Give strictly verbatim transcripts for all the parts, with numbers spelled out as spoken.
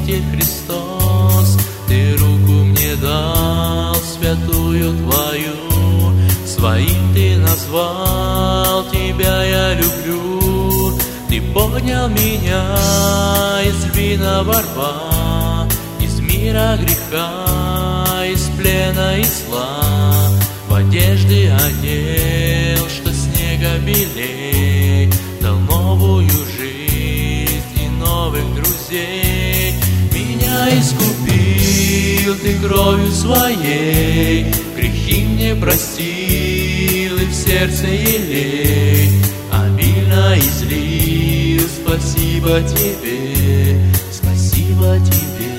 свете Христос, Ты руку мне дал, святую Твою, своим Ты назвал, Тебя я люблю. Ты поднял меня из львиного рва, из мира греха, из плена и зла, в одежды одел, что снега белей, дал новую жизнь и новых друзей. Меня искупил Ты кровью Своей, грехи мне простил и в сердце елей обильно излил. Спасибо Тебе, спасибо Тебе.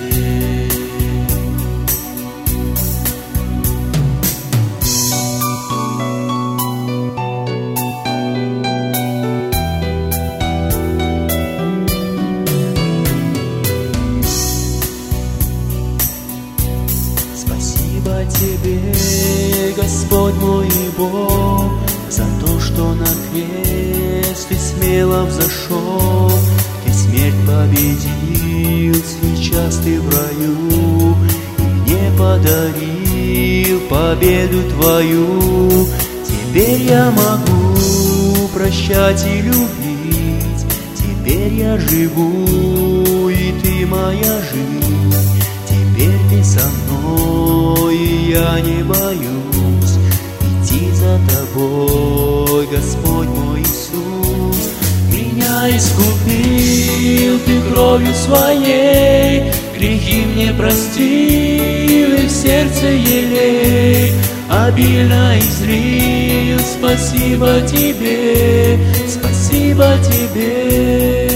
Спасибо Тебе, Господь мой и Бог, за то, что на крест Ты смело взошел, Ты смерть победил, сейчас Ты в раю, и мне подарил победу Твою. Теперь я могу прощать и любить, теперь я живу, и Ты моя жизнь. Теперь Ты со мной, и я не боюсь идти за Тобой, Господь мой Иисус. Меня искупил Ты кровью Своей, грехи мне простил и в сердце елей обильно излил. Спасибо Тебе, спасибо Тебе.